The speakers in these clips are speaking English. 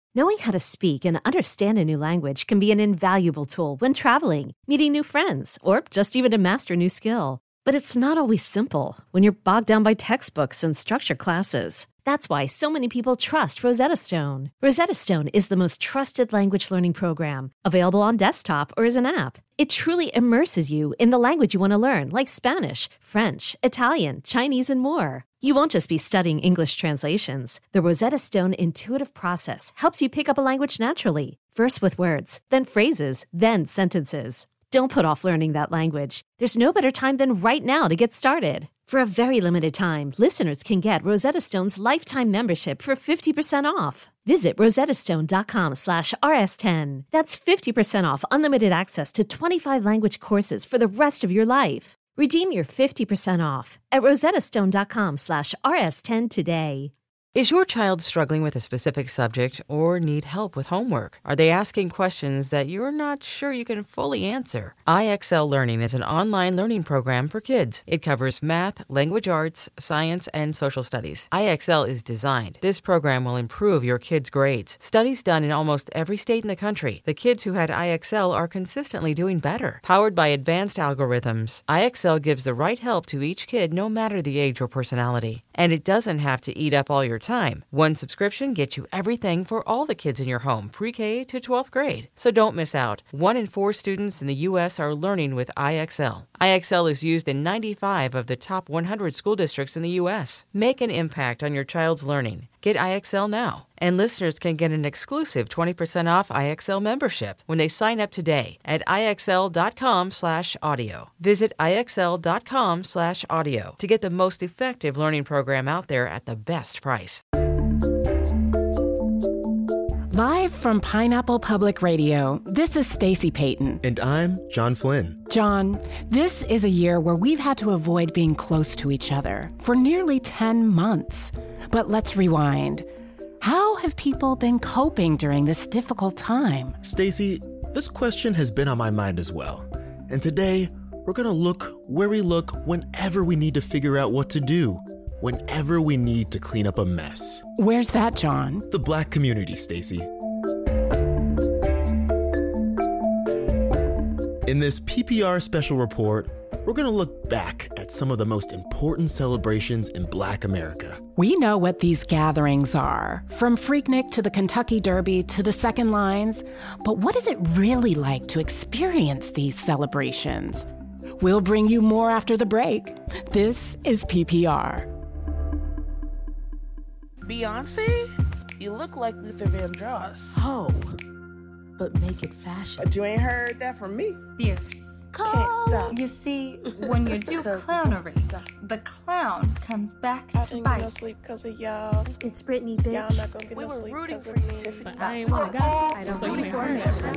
Knowing how to speak and understand a new language can be an invaluable tool when traveling, meeting new friends, or just even to master a new skill. But it's not always simple when you're bogged down by textbooks and structured classes. That's why so many people trust Rosetta Stone. Rosetta Stone is the most trusted language learning program, available on desktop or as an app. It truly immerses you in the language you want to learn, like Spanish, French, Italian, Chinese, and more. You won't just be studying English translations. The Rosetta Stone intuitive process helps you pick up a language naturally, first with words, then phrases, then sentences. Don't put off learning that language. There's no better time than right now to get started. For a very limited time, listeners can get Rosetta Stone's lifetime membership for 50% off. Visit rosettastone.com/rs10. That's 50% off unlimited access to 25 language courses for the rest of your life. Redeem your 50% off at rosettastone.com/rs10 today. Is your child struggling with a specific subject or need help with homework? Are they asking questions that you're not sure you can fully answer? IXL Learning is an online learning program for kids. It covers math, language arts, science, and social studies. IXL is designed. This program will improve your kids' grades. Studies done in almost every state in the country. The kids who had IXL are consistently doing better. Powered by advanced algorithms, IXL gives the right help to each kid no matter the age or personality. And it doesn't have to eat up all your time. One subscription gets you everything for all the kids in your home, pre-K to 12th grade. So don't miss out. 1 in 4 students in the U.S. are learning with IXL. IXL is used in 95 of the top 100 school districts in the U.S. Make an impact on your child's learning. Get IXL now. And listeners can get an exclusive 20% off IXL membership when they sign up today at IXL.com/audio. Visit IXL.com/audio to get the most effective learning program out there at the best price. Live from Pineapple Public Radio, this is Stacey Payton. And I'm John Flynn. John, this is a year where we've had to avoid being close to each other for nearly 10 months. But let's rewind. How have people been coping during this difficult time? Stacey, this question has been on my mind as well. And today, we're going to look where we look whenever we need to figure out what to do, whenever we need to clean up a mess. Where's that, John? The Black community, Stacey. In this PPR special report, we're going to look back at some of the most important celebrations in Black America. We know what these gatherings are, from Freaknik to the Kentucky Derby to the Second Lines. But what is it really like to experience these celebrations? We'll bring you more after the break. This is PPR. Beyonce? You look like Luther Vandross. Oh, but make it fashion. But you ain't heard that from me. Fierce. Can't stop. You see, when you do clownery, the clown comes back to I bite. ain't no sleep because of y'all. It's Britney, bitch. Y'all not gonna get We no were sleep rooting because for of you. me. But I ain't want to gossip. I don't rooting for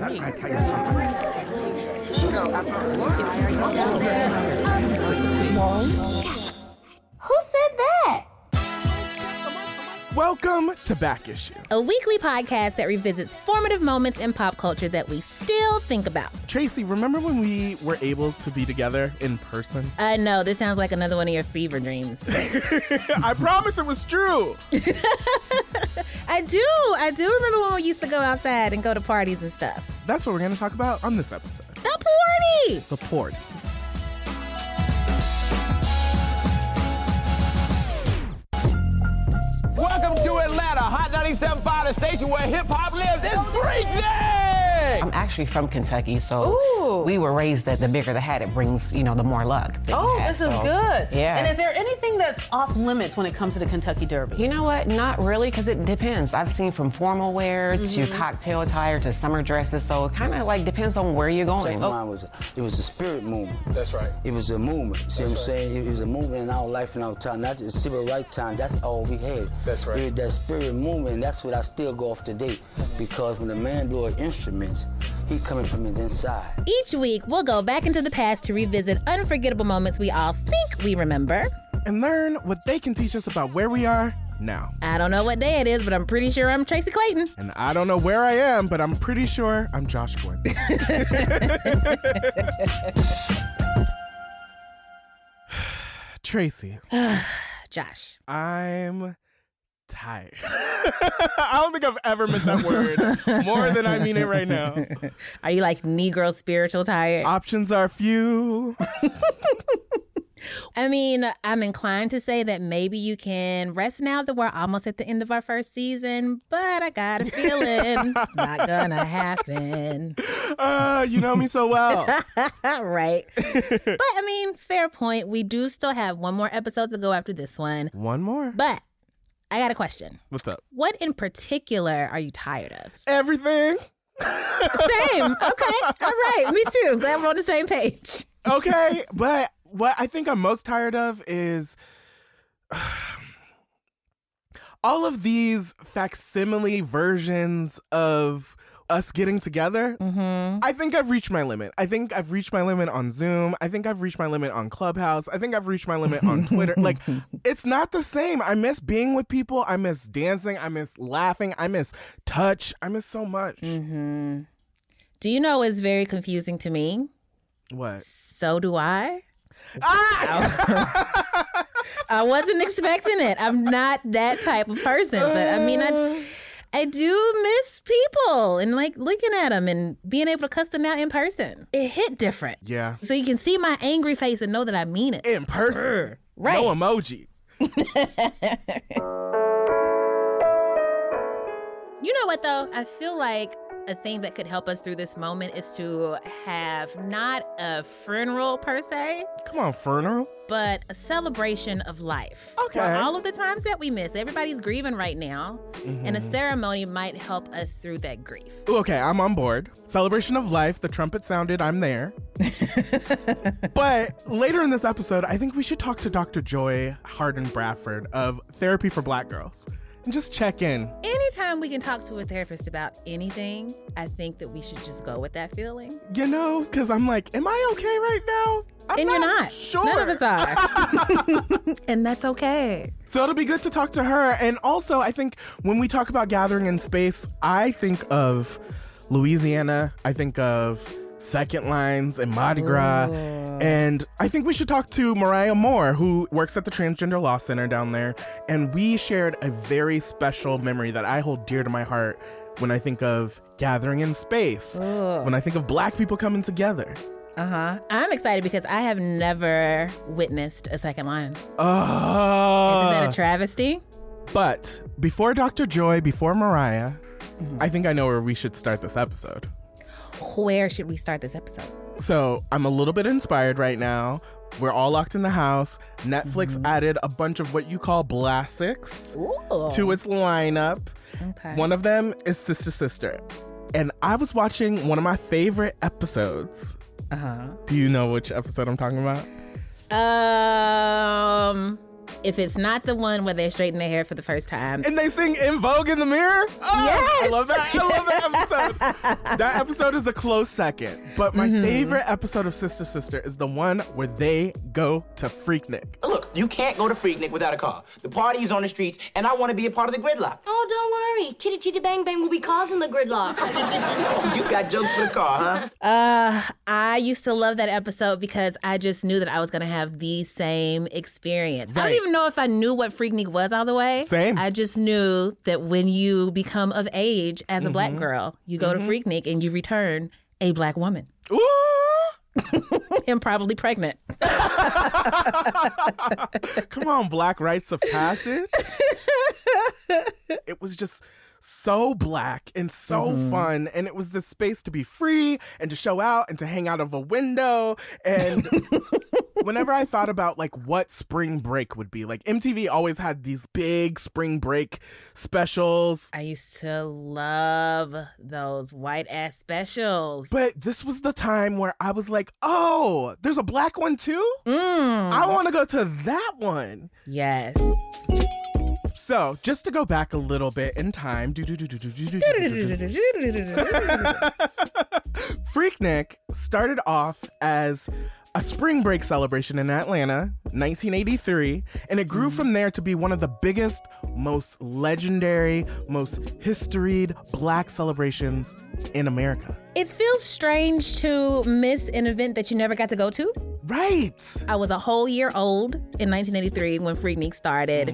Who said that? Welcome to Back Issue, a weekly podcast that revisits formative moments in pop culture that we still think about. Tracy, remember when we were able to be together in person? I know, this sounds like another one of your fever dreams. I promise it was true. I do remember when we used to go outside and go to parties and stuff. That's what we're going to talk about on this episode. The party! The party. Welcome to Atlanta, Hot 97.5, the station where hip-hop lives. It's Freaknik! I'm actually from Kentucky, so we were raised that the bigger the hat, it brings, the more luck. This is good. Yeah. And is there anything that's off limits when it comes to the Kentucky Derby? You know what? Not really, because it depends. I've seen from formal wear to cocktail attire to summer dresses, so it kind of like depends on where you're going. Mine was it was a spirit movement. That's right. It was a movement. See what I'm saying? It was a movement in our life and our time, not just civil rights time. That's all we had. That's right. It was that spirit movement, and that's what I still go off today. Because when the man blew his instruments, he coming from his inside. Each week, we'll go back into the past to revisit unforgettable moments we all think we remember. And learn what they can teach us about where we are now. I don't know what day it is, but I'm pretty sure I'm Tracy Clayton. And I don't know where I am, but I'm pretty sure I'm Josh Quinn. Tracy. Josh. I'm tired. I don't think I've ever meant that word more than I mean it right now. Are you like Negro spiritual tired? Options are few. I mean, I'm inclined to say that maybe you can rest now that we're almost at the end of our first season, but I got a feeling it's not gonna happen. You know me so well. Right. But I mean, fair point. We do still have one more episode to go after this one. One more? But I got a question. What's up? What in particular are you tired of? Everything. Same. Okay. All right. Me too. Glad we're on the same page. Okay. But what I think I'm most tired of is all of these facsimile versions of us getting together. Mm-hmm. I think I've reached my limit. I think I've reached my limit on Zoom. I think I've reached my limit on Clubhouse. I think I've reached my limit on Twitter. Like, it's not the same. I miss being with people. I miss dancing. I miss laughing. I miss touch. I miss so much. Mm-hmm. Do you know what's very confusing to me? What? So do I. I wasn't expecting it. I'm not that type of person, but I mean, I do miss people and like looking at them and being able to cuss them out in person. It hit different. Yeah. So you can see my angry face and know that I mean it. In person. Right. No emoji. You know what, though? I feel like a thing that could help us through this moment is to have not a funeral per se. Come on, funeral. But a celebration of life. Okay. For all of the times that we miss. Everybody's grieving right now. Mm-hmm. And a ceremony might help us through that grief. Okay, I'm on board. Celebration of life. The trumpet sounded. I'm there. But later in this episode, I think we should talk to Dr. Joy Harden Bradford of Therapy for Black Girls. And just check in. Anytime we can talk to a therapist about anything, I think that we should just go with that feeling. You know, because I'm like, am I okay right now? You're not. Sure. None of us are. And that's okay. So it'll be good to talk to her. And also, I think when we talk about gathering in space, I think of Louisiana. I think of Second Lines and Mardi Gras. And I think we should talk to Mariah Moore, who works at the Transgender Law Center down there. And we shared a very special memory that I hold dear to my heart when I think of gathering in space, when I think of Black people coming together. Uh-huh. I'm excited because I have never witnessed a second line. Isn't that a travesty? But before Dr. Joy, before Mariah, I think I know where we should start this episode. Where should we start this episode? So I'm a little bit inspired right now. We're all locked in the house. Netflix added a bunch of what you call classics to its lineup. Okay. One of them is Sister Sister. And I was watching one of my favorite episodes. Uh-huh. Do you know which episode I'm talking about? If it's not the one where they straighten their hair for the first time. And they sing In Vogue in the Mirror? Oh, yes! I love that. I love that episode. That episode is a close second. But my favorite episode of Sister Sister is the one where they go to Freaknik. Look, you can't go to Freaknik without a car. The party is on the streets, and I want to be a part of the gridlock. Oh, don't worry. Chitty Chitty Bang Bang will be causing the gridlock. You got jokes for the car, huh? I used to love that episode because I just knew that I was going to have the same experience. Right. I don't even know if I knew what Freaknik was all the way. Same. I just knew that when you become of age as a Black girl, you go to Freaknik and you return a Black woman. Ooh! And probably pregnant. Come on, Black rites of passage. It was just so Black and so fun. And it was this space to be free and to show out and to hang out of a window. And whenever I thought about like what spring break would be, like MTV always had these big spring break specials. I used to love those white ass specials. But this was the time where I was like, oh, there's a Black one too? I want to go to that one. Yes. So, just to go back a little bit in time, Freaknik started off as a spring break celebration in Atlanta, 1983, and it grew from there to be one of the biggest, most legendary, most historied Black celebrations in America. It feels strange to miss an event that you never got to go to. Right. I was a whole year old in 1983 when Freaknik started.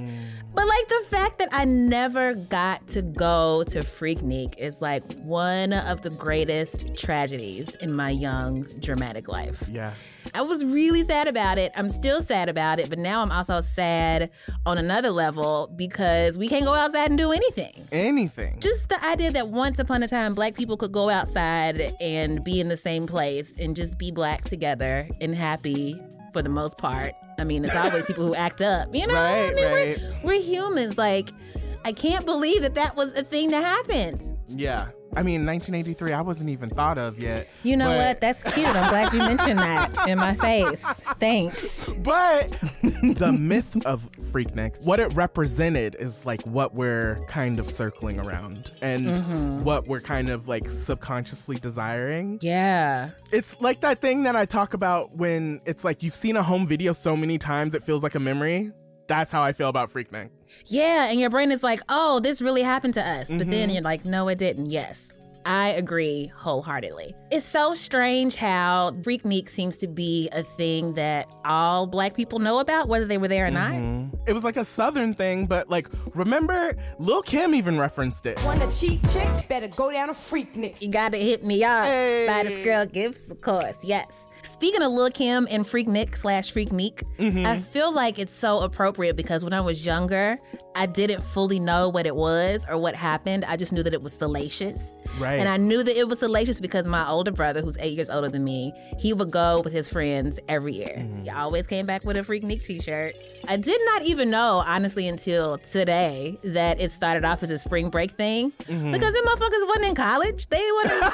But like the fact that I never got to go to Freaknik is like one of the greatest tragedies in my young dramatic life. Yeah. I was really sad about it. I'm still sad about it, but now I'm also sad on another level because we can't go outside and do anything. Anything. Just the idea that once upon a time, Black people could go outside and be in the same place and just be Black together and happy for the most part. I mean, it's always people who act up, you know? Right, I mean, right. We're humans. Like, I can't believe that was a thing that happened. Yeah. I mean, 1983, I wasn't even thought of yet. You know what? That's cute. I'm glad you mentioned that in my face. Thanks. But the myth of Freaknik, what it represented is like what we're kind of circling around and what we're kind of like subconsciously desiring. Yeah. It's like that thing that I talk about when it's like you've seen a home video so many times it feels like a memory. That's how I feel about Freaknik. Yeah, and your brain is like, oh, this really happened to us. But then you're like, no, it didn't. Yes, I agree wholeheartedly. It's so strange how Freaknik seems to be a thing that all Black people know about, whether they were there or not. It was like a Southern thing, but like, remember, Lil' Kim even referenced it. Want a cheap chick? Better go down to Freaknik. You gotta hit me up. Buy this girl gifts, of course, yes. Speaking of Lil' Kim and Freaknik/Freaknik, I feel like it's so appropriate because when I was younger, I didn't fully know what it was or what happened. I just knew that it was salacious. Right. And I knew that it was salacious because my older brother, who's 8 years older than me, he would go with his friends every year. He always came back with a Freaknik t-shirt. I did not even know, honestly, until today that it started off as a spring break thing because them motherfuckers wasn't in college. They weren't in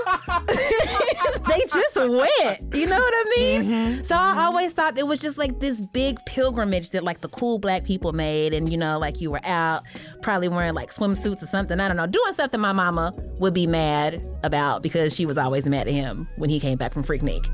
school. They just went. You know what I mean? So I always thought it was just like this big pilgrimage that like the cool Black people made. And, you know, like you were out probably wearing like swimsuits or something. I don't know, doing stuff that my mama would be mad about because she was always mad at him when he came back from Freaknik.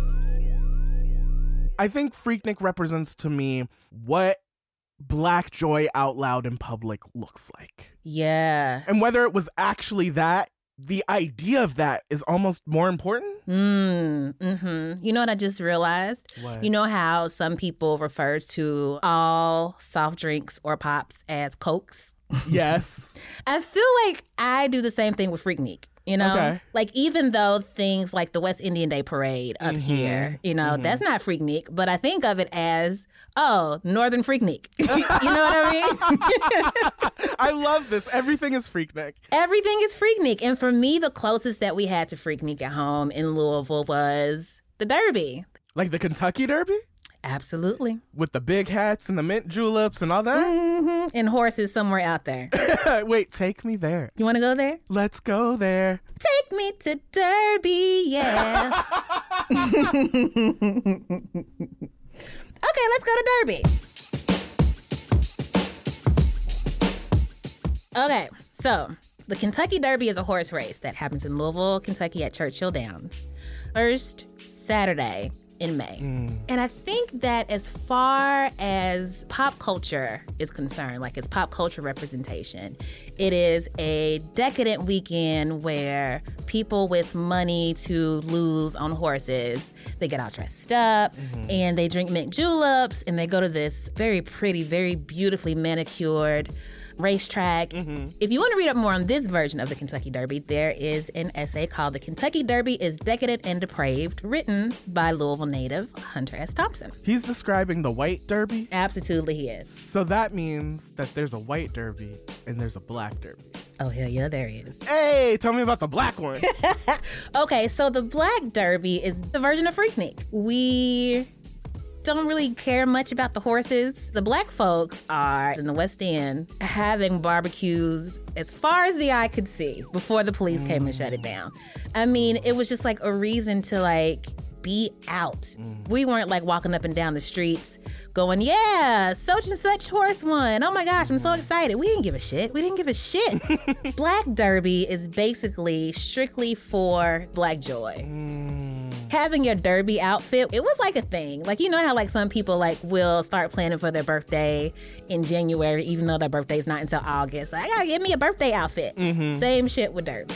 I think Freaknik represents to me what Black joy out loud in public looks like. Yeah. And whether it was actually that, the idea of that is almost more important. You know what I just realized? What? You know how some people refer to all soft drinks or pops as Cokes? Yes. I feel like I do the same thing with Freaknik. You know, Okay. like even though things like the West Indian Day Parade up here, you know, that's not Freaknik, but I think of it as, oh, Northern Freaknik. You know what I mean? I love this. Everything is Freaknik. Everything is Freaknik. And for me, the closest that we had to Freaknik at home in Louisville was the Derby. Like the Kentucky Derby? Absolutely. With the big hats and the mint juleps and all that? And horses somewhere out there. Wait, take me there. You want to go there? Let's go there. Take me to Derby, yeah. Okay, let's go to Derby. Okay, so the Kentucky Derby is a horse race that happens in Louisville, Kentucky at Churchill Downs. First Saturday in May. And I think that as far as pop culture is concerned, like its pop culture representation, it is a decadent weekend where people with money to lose on horses, they get all dressed up and they drink mint juleps and they go to this very pretty, very beautifully manicured racetrack. If you want to read up more on this version of the Kentucky Derby, there is an essay called The Kentucky Derby is Decadent and Depraved, written by Louisville native Hunter S. Thompson. He's describing the white derby? Absolutely he is. So that means that there's a white derby and there's a black derby. Oh, hell yeah, there he is. Hey, tell me about the black one. Okay, so the black derby is the version of Freaknik. We don't really care much about the horses. The Black folks are in the West End having barbecues as far as the eye could see before the police came and shut it down. I mean, it was just like a reason to like be out. We weren't like walking up and down the streets going, yeah, such and such horse won. Oh my gosh, I'm so excited. We didn't give a shit. We didn't give a shit. Black Derby is basically strictly for Black joy. Having your derby outfit, it was like a thing. Like, you know how like some people like will start planning for their birthday in January, even though their birthday's not until August. I gotta get me a birthday outfit. Same shit with derby.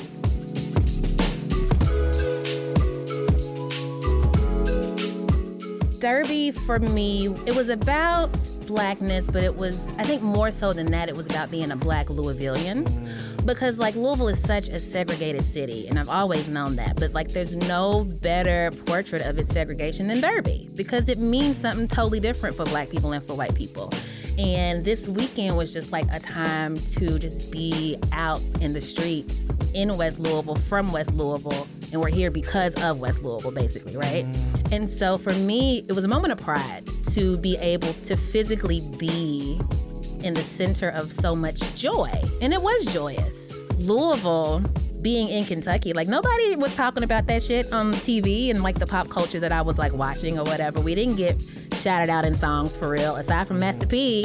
Derby for me, it was about blackness, but it was, I think more so than that, it was about being a black Louisvillian. Because like Louisville is such a segregated city, and I've always known that, but like there's no better portrait of its segregation than Derby, because it means something totally different for black people and for white people. And this weekend was just like a time to just be out in the streets in West Louisville, from West Louisville, and we're here because of West Louisville, basically, right? And so for me, it was a moment of pride to be able to physically be in the center of so much joy. And it was joyous. Louisville, being in Kentucky, like nobody was talking about that shit on TV and like the pop culture that I was like watching or whatever. We didn't get shouted out in songs for real, aside from Master P.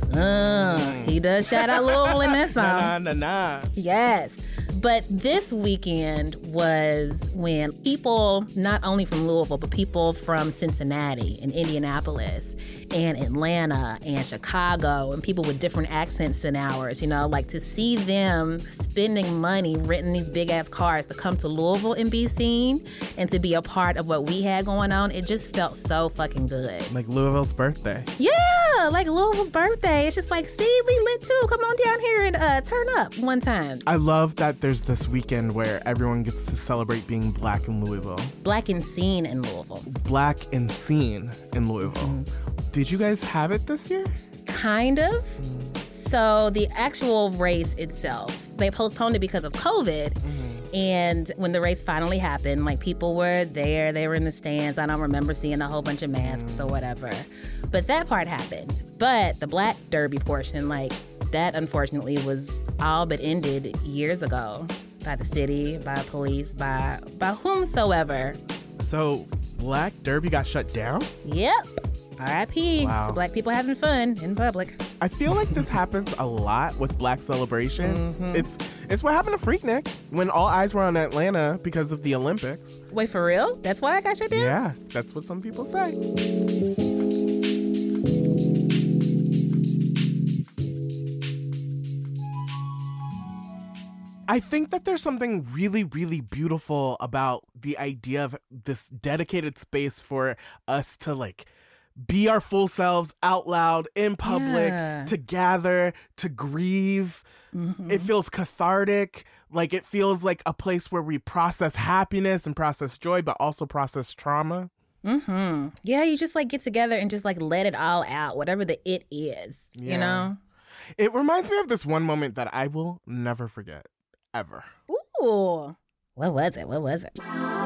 He does shout out Louisville in that song. Nah. Yes. But this weekend was when people, not only from Louisville, but people from Cincinnati and Indianapolis and Atlanta and Chicago and people with different accents than ours, you know, like to see them spending money, renting these big ass cars to come to Louisville and be seen and to be a part of what we had going on, it just felt so fucking good. Like Louisville's birthday. Yeah, like Louisville's birthday. It's just like, see, we lit too. Come on down here and turn up one time. I love that there's this weekend where everyone gets to celebrate being black in Louisville. Black and seen in Louisville. Black and seen in Louisville. Did you guys have it this year? Kind of. So the actual race itself, they postponed it because of COVID. And when the race finally happened, like people were there, they were in the stands. I don't remember seeing a whole bunch of masks or whatever. But that part happened. But the Black Derby portion, like that unfortunately was all but ended years ago by the city, by police, by whomsoever. So Black Derby got shut down? Yep. R.I.P. to black people having fun in public. I feel like this happens a lot with black celebrations. It's what happened to Freaknik when all eyes were on Atlanta because of the Olympics. Wait, for real? That's why I got shut down? Yeah, that's what some people say. I think that there's something really, really beautiful about the idea of this dedicated space for us to like be our full selves out loud in public, to gather, to grieve. It feels cathartic. Like it feels like a place where we process happiness and process joy, but also process trauma. Yeah, you just like get together and just like let it all out, whatever the it is, you know? It reminds me of this one moment that I will never forget, ever. Ooh. What was it?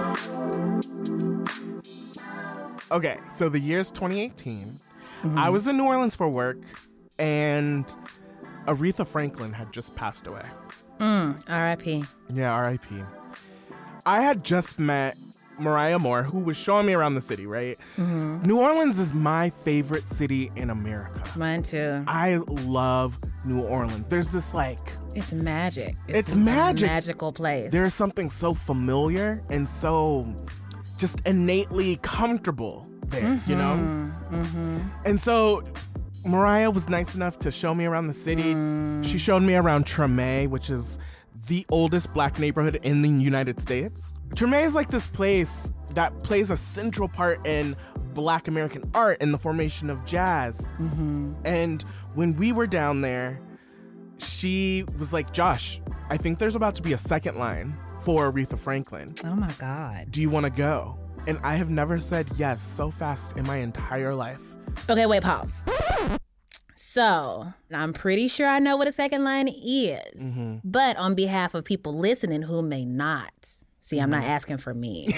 Okay, so the year's 2018. I was in New Orleans for work, and Aretha Franklin had just passed away. R.I.P. Yeah, R.I.P. I had just met Mariah Moore, who was showing me around the city, right? New Orleans is my favorite city in America. Mine too. I love New Orleans. There's this like... It's magic. It's magic. A magical place. There's something so familiar and so just innately comfortable there, you know? And so Mariah was nice enough to show me around the city. She showed me around Treme, which is the oldest black neighborhood in the United States. Treme is like this place that plays a central part in black American art and the formation of jazz. And when we were down there, she was like, Josh, I think there's about to be a second line for Aretha Franklin. Oh my God. Do you want to go? And I have never said yes so fast in my entire life. Okay, wait, pause. So, I'm pretty sure I know what a second line is. But on behalf of people listening who may not, see, I'm not asking for me.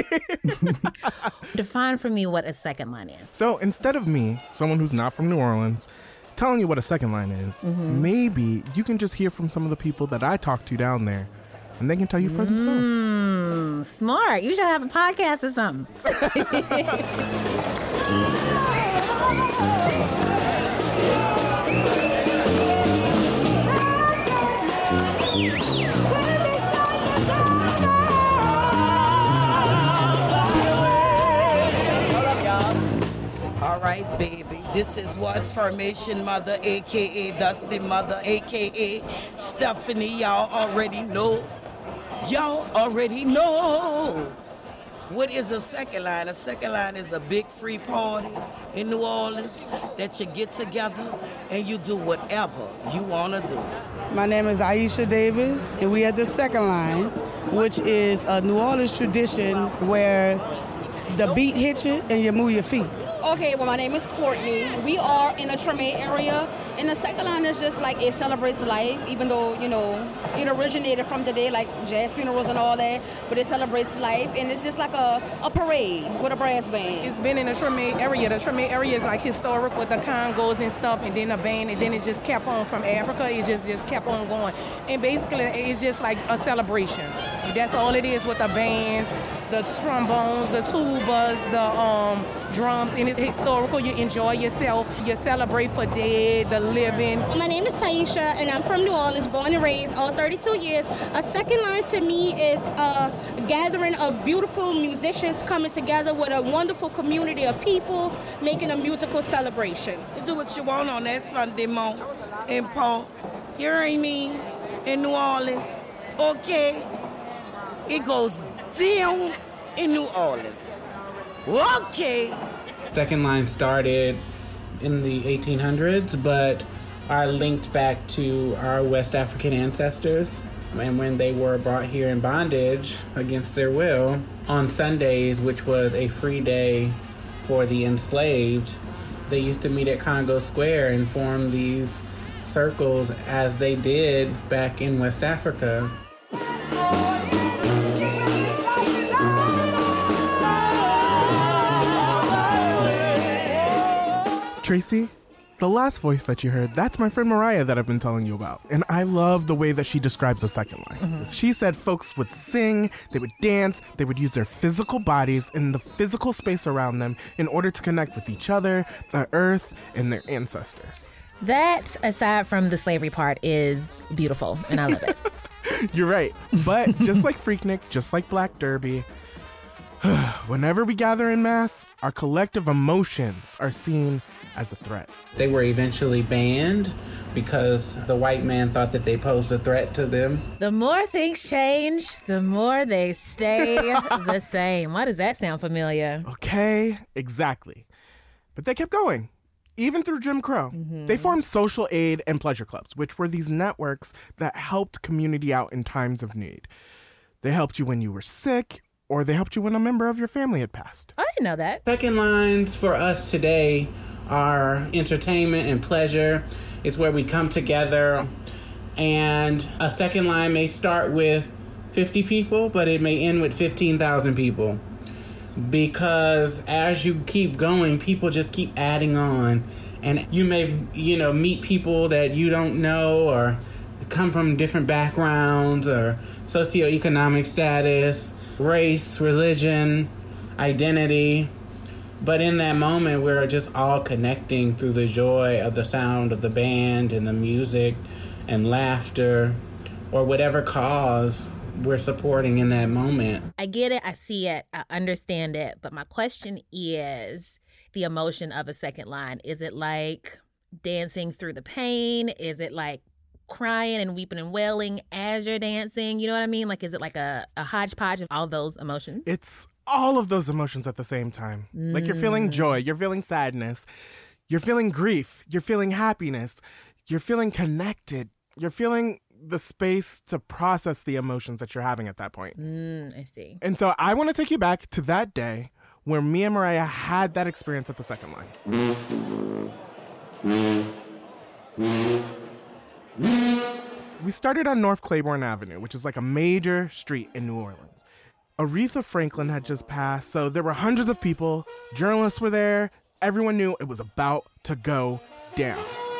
Define for me what a second line is. So instead of me, someone who's not from New Orleans, telling you what a second line is, maybe you can just hear from some of the people that I talk to down there, and they can tell you for themselves. Smart. You should have a podcast or something. All right, baby. This is what Formation Mother, a.k.a. Dusty Mother, a.k.a. Stephanie, y'all already know. Y'all already know. What is a second line? A second line is a big free party in New Orleans that you get together and you do whatever you want to do. My name is Aisha Davis, and we at the second line, which is a New Orleans tradition where the beat hits you and you move your feet. Okay, well, my name is Courtney. We are in the Treme area, and the second line is just like it celebrates life, even though, you know, it originated from the day, like jazz funerals and all that, but it celebrates life, and it's just like a parade with a brass band. It's been in the Treme area. The Treme area is like historic with the congos and stuff, and then a band, and then it just kept on from Africa. It just kept on going. And basically, it's just like a celebration. That's all it is with the bands, the trombones, the tubas, the drums, and it's historical. You enjoy yourself. You celebrate for dead, the living. My name is Taisha, and I'm from New Orleans, born and raised, all 32 years. A second line to me is a gathering of beautiful musicians coming together with a wonderful community of people making a musical celebration. You do what you want on that Sunday morning in Paul. You hear me? In New Orleans. Okay? It goes down in New Orleans. Okay. Second line started in the 1800s, but are linked back to our West African ancestors. And when they were brought here in bondage against their will, on Sundays, which was a free day for the enslaved, they used to meet at Congo Square and form these circles as they did back in West Africa. Tracy, the last voice that you heard, that's my friend Mariah that I've been telling you about. And I love the way that she describes the second line. Mm-hmm. She said folks would sing, they would dance, they would use their physical bodies and the physical space around them in order to connect with each other, the earth, and their ancestors. That, aside from the slavery part, is beautiful, and I love it. You're right. But just like Freaknik, just like Black Derby, whenever we gather in mass, our collective emotions are seen as a threat. They were eventually banned because the white man thought that they posed a threat to them. The more things change, the more they stay the same. Why does that sound familiar? Okay, exactly. But they kept going. Even through Jim Crow, They formed social aid and pleasure clubs, which were these networks that helped community out in times of need. They helped you when you were sick, or they helped you when a member of your family had passed. I didn't know that. Second lines for us today are entertainment and pleasure. It's where we come together, and a second line may start with 50 people, but it may end with 15,000 people. Because as you keep going, people just keep adding on. And you may, meet people that you don't know or come from different backgrounds or socioeconomic status, race, religion, identity. But in that moment, we're just all connecting through the joy of the sound of the band and the music and laughter or whatever cause we're supporting in that moment. I get it. I see it. I understand it. But my question is the emotion of a second line. Is it like dancing through the pain? Is it like crying and weeping and wailing as you're dancing? You know what I mean? Like, is it like a hodgepodge of all those emotions? It's all of those emotions at the same time. Like you're feeling joy, you're feeling sadness, you're feeling grief, you're feeling happiness, you're feeling connected, you're feeling the space to process the emotions that you're having at that point. I see. And so I want to take you back to that day where me and Mariah had that experience at the second line. We started on North Claiborne Avenue, which is like a major street in New Orleans. Aretha Franklin had just passed, so there were hundreds of people. Journalists were there. Everyone knew it was about to go down.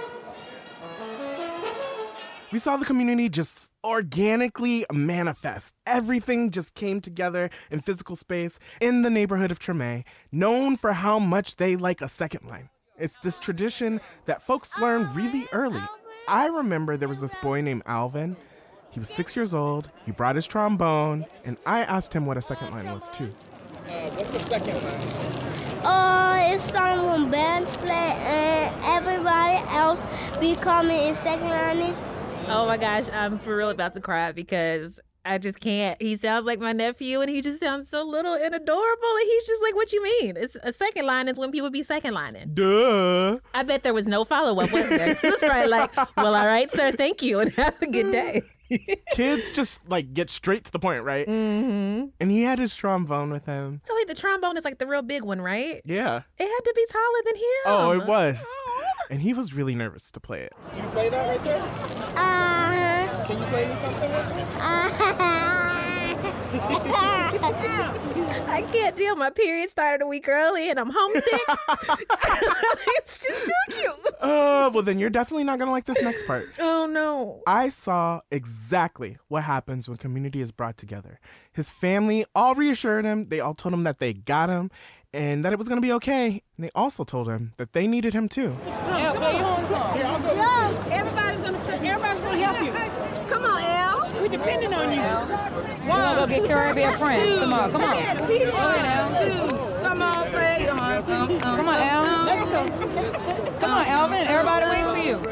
We saw the community just organically manifest. Everything just came together in physical space in the neighborhood of Treme, known for how much they like a second line. It's this tradition that folks learn really early. I remember there was this boy named Alvin. He was 6 years old, he brought his trombone, and I asked him what a second line was too. What's a second line? It's starting when bands play and everybody else be coming in second line. Oh my gosh, I'm for real about to cry because I just can't. He sounds like my nephew, and he just sounds so little and adorable. And he's just like, what you mean? It's a second line is when people be second lining. Duh. I bet there was no follow-up, was there? He was probably like, well, all right, sir, thank you, and have a good day. Kids just like get straight to the point, right? Mm-hmm. And he had his trombone with him. So wait, the trombone is like the real big one, right? Yeah. It had to be taller than him. Oh, it was. And he was really nervous to play it. Do you play that right there? Can you play me something right there? I can't deal. My period started a week early and I'm homesick. It's just too cute. Well, then you're definitely not going to like this next part. Oh, no. I saw exactly what happens when community is brought together. His family all reassured him. They all told him that they got him and that it was going to be okay. And they also told him that they needed him too. Yeah, play your own song. Yeah, everybody's gonna help you. Come on, Elle. We're depending on you. We're gonna go get Caribbean friends tomorrow. Come on. Come on, play your heart. Come on, Elle. Let's go. Come on, Alvin. Everybody waiting for you.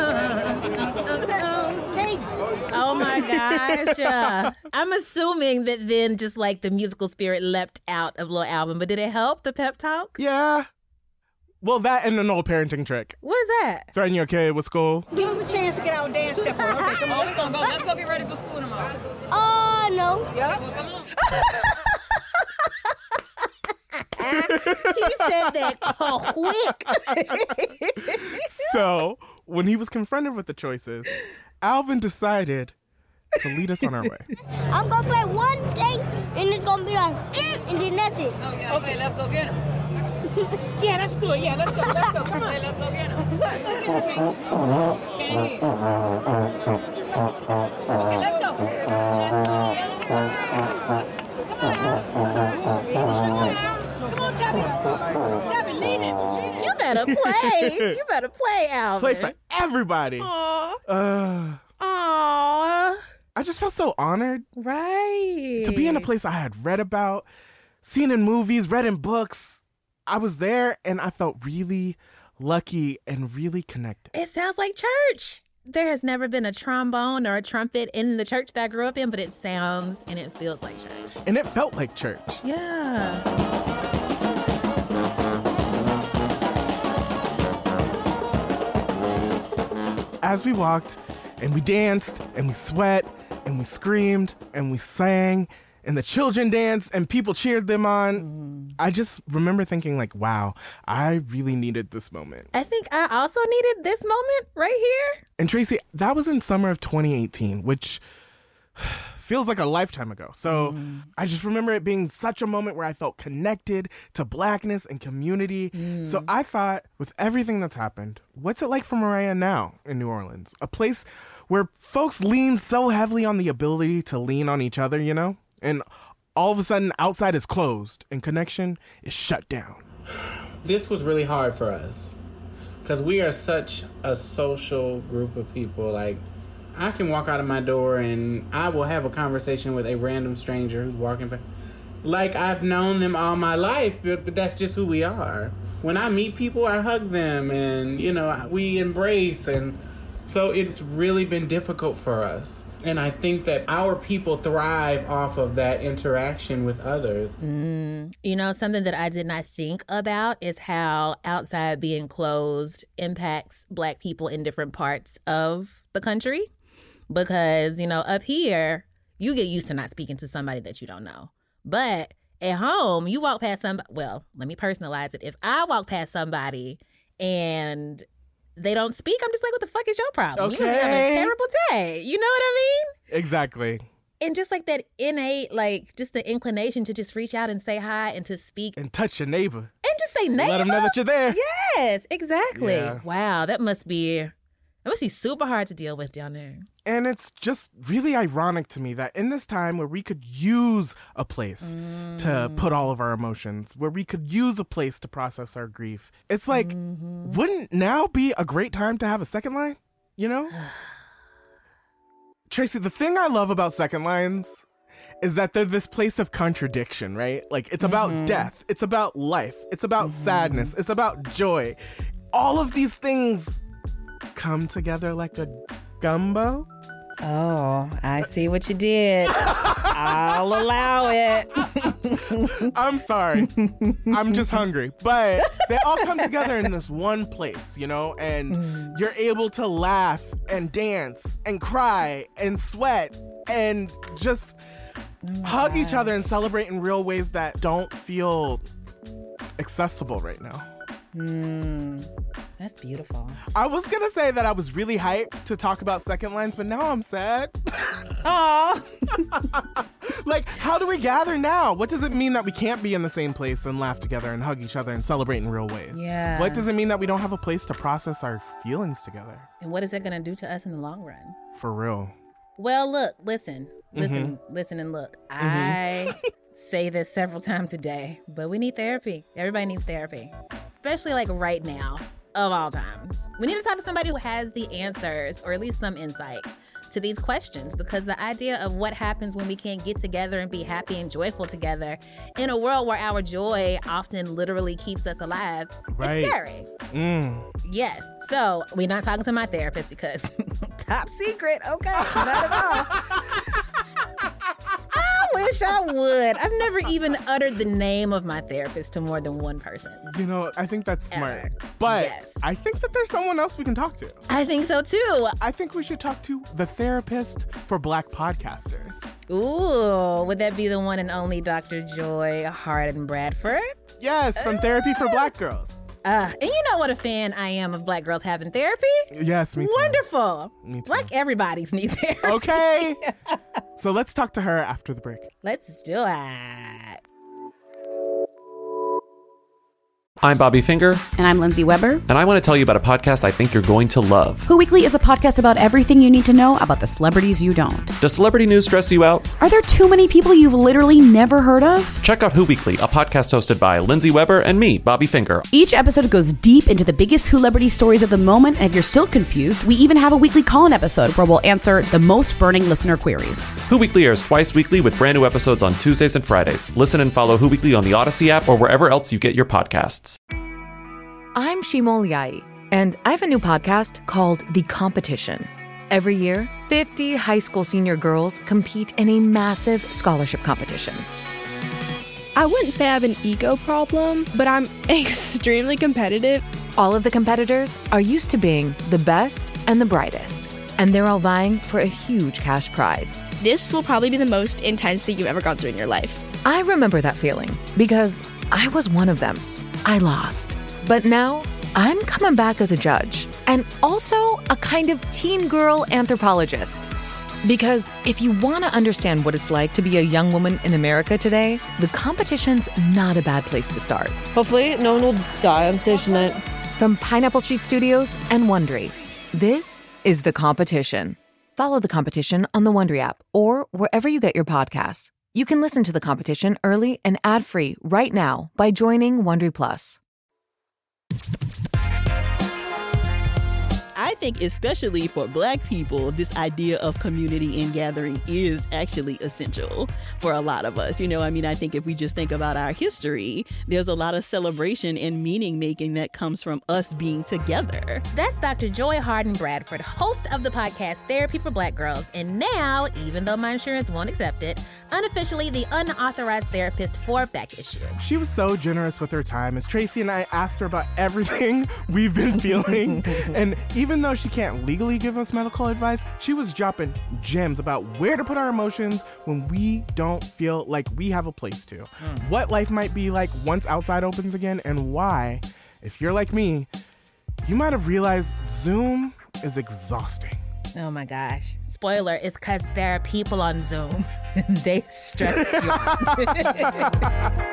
Oh my gosh. I'm assuming that then just like the musical spirit leapt out of Lil Alvin, but did it help the pep talk? Yeah. Well, that and an old parenting trick. What's that? Threaten your kid with school. Give us a chance to get our dance step on. Okay, come on. Let's go get ready for school tomorrow. Oh, no. Yeah. Well, come on. He said that quick. So, when he was confronted with the choices, Alvin decided to lead us on our way. I'm going to play one thing, and it's going to be like, and then that's it. Oh, yeah. Okay, let's go get him. Yeah, that's good. Yeah, let's go. Come on. Hey, let's go get him. Let's go get him. Can't hear. Okay, let's go. Come on, Tabby, lead it. You better play. You better play, Alvin. Play for everybody. Aww. I just felt so honored. Right. To be in a place I had read about, seen in movies, read in books. I was there and I felt really lucky and really connected. It sounds like church. There has never been a trombone or a trumpet in the church that I grew up in, but it sounds and it feels like church. And it felt like church. Yeah. As we walked and we danced and we sweat and we screamed and we sang and the children danced and people cheered them on, I just remember thinking like, wow, I really needed this moment. I think I also needed this moment right here. And Tracy, that was in summer of 2018, which feels like a lifetime ago. So I just remember it being such a moment where I felt connected to Blackness and community. So I thought, with everything that's happened, what's it like for Mariah now in New Orleans? A place where folks lean so heavily on the ability to lean on each other, you know? And all of a sudden, outside is closed and connection is shut down. This was really hard for us because we are such a social group of people. Like, I can walk out of my door and I will have a conversation with a random stranger who's walking by. Like, I've known them all my life, but that's just who we are. When I meet people, I hug them and, you know, we embrace. And so it's really been difficult for us. And I think that our people thrive off of that interaction with others. You know, something that I did not think about is how outside being closed impacts Black people in different parts of the country. Because, you know, up here, you get used to not speaking to somebody that you don't know. But at home, you walk past somebody. Well, let me personalize it. If I walk past somebody and they don't speak, I'm just like, what the fuck is your problem? Okay. You must be having a terrible day. You know what I mean? Exactly. And just like that innate, like, just the inclination to just reach out and say hi and to speak. And touch your neighbor. And just say neighbor. Let them know that you're there. Yes, exactly. Yeah. Wow, that must be super hard to deal with down there. And it's just really ironic to me that in this time where we could use a place to put all of our emotions, where we could use a place to process our grief, it's like, wouldn't now be a great time to have a second line? You know? Tracy, the thing I love about second lines is that they're this place of contradiction, right? Like, it's about death. It's about life. It's about sadness. It's about joy. All of these things come together like a gumbo. Oh, I see what you did. I'll allow it. I'm sorry. I'm just hungry. But they all come together in this one place, you know, and you're able to laugh and dance and cry and sweat and just hug each other and celebrate in real ways that don't feel accessible right now. That's beautiful. I was going to say that I was really hyped to talk about Second Lines, but now I'm sad. Aw. Like, how do we gather now? What does it mean that we can't be in the same place and laugh together and hug each other and celebrate in real ways? Yeah. What does it mean that we don't have a place to process our feelings together? And what is it going to do to us in the long run? For real. Well, look, listen and look. I say this several times a day, but we need therapy. Everybody needs therapy, especially like right now of all times. We need to talk to somebody who has the answers or at least some insight to these questions, because the idea of what happens when we can't get together and be happy and joyful together in a world where our joy often literally keeps us alive is scary. Yes. So we're not talking to my therapist because top secret. Okay. Not at all. I wish I would. I've never even uttered the name of my therapist to more than one person. You know, I think that's smart. But I think that there's someone else we can talk to. I think so too. I think we should talk to the therapist for Black podcasters. Ooh, would that be the one and only Dr. Joy Harden Bradford? Yes, from Therapy for Black Girls. And you know what a fan I am of Black girls having therapy? Yes, me too. Wonderful. Me too. Like everybody's need therapy. Okay. So let's talk to her after the break. Let's do it. I'm Bobby Finger. And I'm Lindsay Weber. And I want to tell you about a podcast I think you're going to love. Who Weekly is a podcast about everything you need to know about the celebrities you don't. Does celebrity news stress you out? Are there too many people you've literally never heard of? Check out Who Weekly, a podcast hosted by Lindsay Weber and me, Bobby Finger. Each episode goes deep into the biggest Who-lebrity stories of the moment, and if you're still confused, we even have a weekly call-in episode where we'll answer the most burning listener queries. Who Weekly airs twice weekly with brand new episodes on Tuesdays and Fridays. Listen and follow Who Weekly on the Odyssey app or wherever else you get your podcasts. I'm Shimol Yai, and I have a new podcast called The Competition. Every year, 50 high school senior girls compete in a massive scholarship competition. I wouldn't say I have an ego problem, but I'm extremely competitive. All of the competitors are used to being the best and the brightest, and they're all vying for a huge cash prize. This will probably be the most intense thing you've ever gone through in your life. I remember that feeling because I was one of them. I lost. But now, I'm coming back as a judge and also a kind of teen girl anthropologist. Because if you want to understand what it's like to be a young woman in America today, the competition's not a bad place to start. Hopefully, no one will die on stage tonight. From Pineapple Street Studios and Wondery, this is The Competition. Follow The Competition on the Wondery app or wherever you get your podcasts. You can listen to The Competition early and ad-free right now by joining Wondery Plus. I think especially for Black people, this idea of community and gathering is actually essential for a lot of us. You know, I mean, I think if we just think about our history, there's a lot of celebration and meaning making that comes from us being together. That's Dr. Joy Harden Bradford, host of the podcast Therapy for Black Girls, and now, even though my insurance won't accept it, unofficially the unauthorized therapist for Back Issue. She was so generous with her time as Tracy and I asked her about everything we've been feeling. And even though she can't legally give us medical advice, she was dropping gems about where to put our emotions when we don't feel like we have a place to. What life might be like once outside opens again, and why, if you're like me, you might have realized Zoom is exhausting. Oh my gosh. Spoiler, it's because there are people on Zoom. They stress you out.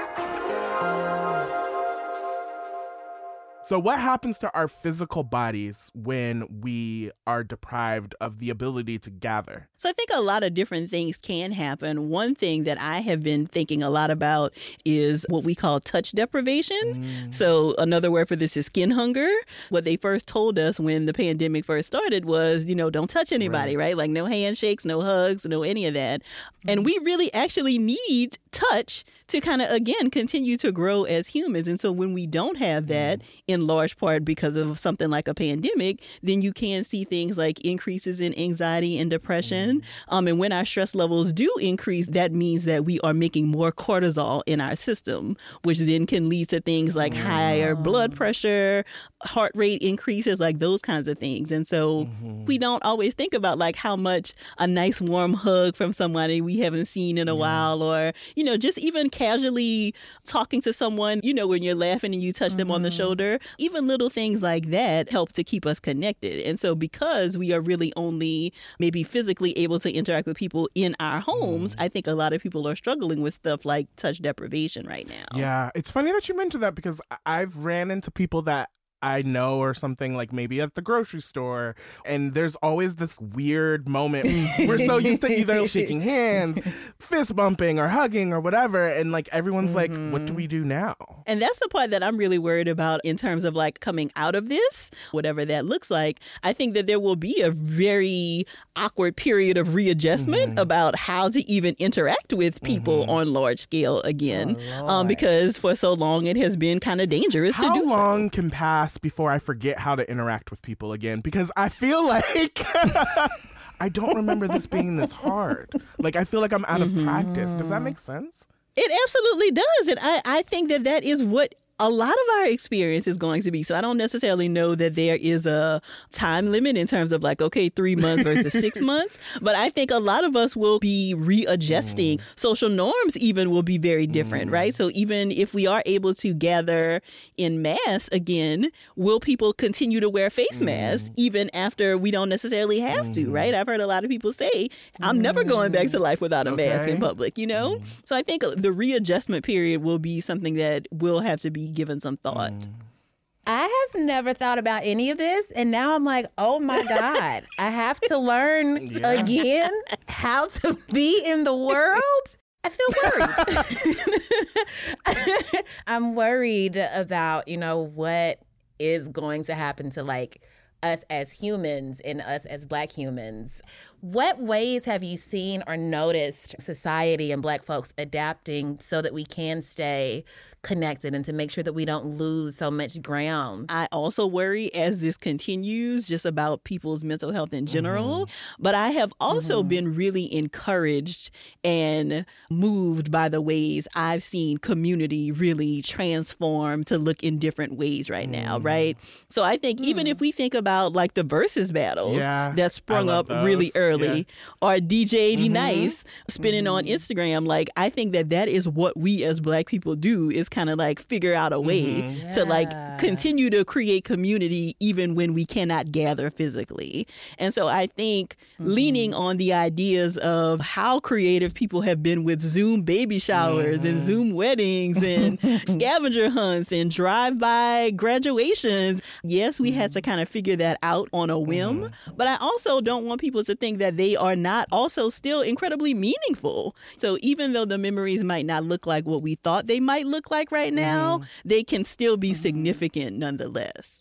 So what happens to our physical bodies when we are deprived of the ability to gather? So I think a lot of different things can happen. One thing that I have been thinking a lot about is what we call touch deprivation. So another word for this is skin hunger. What they first told us when the pandemic first started was, you know, don't touch anybody, right? Like no handshakes, no hugs, no any of that. And we really actually need touch to kind of, again, continue to grow as humans. And so when we don't have that in in large part because of something like a pandemic, then you can see things like increases in anxiety and depression. And when our stress levels do increase, that means that we are making more cortisol in our system, which then can lead to things like higher blood pressure, heart rate increases, like those kinds of things. And so we don't always think about like how much a nice warm hug from somebody we haven't seen in a while, or, you know, just even casually talking to someone, you know, when you're laughing and you touch them on the shoulder, even little things like that help to keep us connected. And so because we are really only maybe physically able to interact with people in our homes, I think a lot of people are struggling with stuff like touch deprivation right now. Yeah, it's funny that you mentioned that because I've ran into people that I know or something, like maybe at the grocery store, and there's always this weird moment. We're so used to either shaking hands, fist bumping, or hugging or whatever, and like everyone's like, what do we do now? And that's the part that I'm really worried about in terms of like coming out of this, whatever that looks like. I think that there will be a very awkward period of readjustment about how to even interact with people on large scale again, because for so long it has been kind of dangerous to do so. How long can pass before I forget how to interact with people again? Because I feel like I don't remember this being this hard. Like, I feel like I'm out of practice. Does that make sense? It absolutely does. And I think that that is what a lot of our experience is going to be. So I don't necessarily know that there is a time limit in terms of like, okay, 3 months versus 6 months. But I think a lot of us will be readjusting. Social norms even will be very different, right? So even if we are able to gather in mass again, will people continue to wear face masks even after we don't necessarily have to, right? I've heard a lot of people say, I'm never going back to life without a mask in public, you know? So I think the readjustment period will be something that will have to be given some thought. I have never thought about any of this, and now I'm like, oh my God, I have to learn again how to be in the world. I feel worried. I'm worried about, you know, what is going to happen to like us as humans and us as Black humans. What ways have you seen or noticed society and Black folks adapting so that we can stay connected and to make sure that we don't lose so much ground? I also worry as this continues just about people's mental health in general. But I have also been really encouraged and moved by the ways I've seen community really transform to look in different ways right now, right? So I think even if we think about like the versus battles that sprung up really early, or DJ D-Nice spinning on Instagram, like I think that that is what we as Black people do, is kind of like figure out a way to like continue to create community even when we cannot gather physically. And so I think leaning on the ideas of how creative people have been with Zoom baby showers and Zoom weddings and scavenger hunts and drive-by graduations. Yes, we had to kind of figure that out on a whim, but I also don't want people to think that they are not also still incredibly meaningful. So even though the memories might not look like what we thought they might look like right now, they can still be significant nonetheless.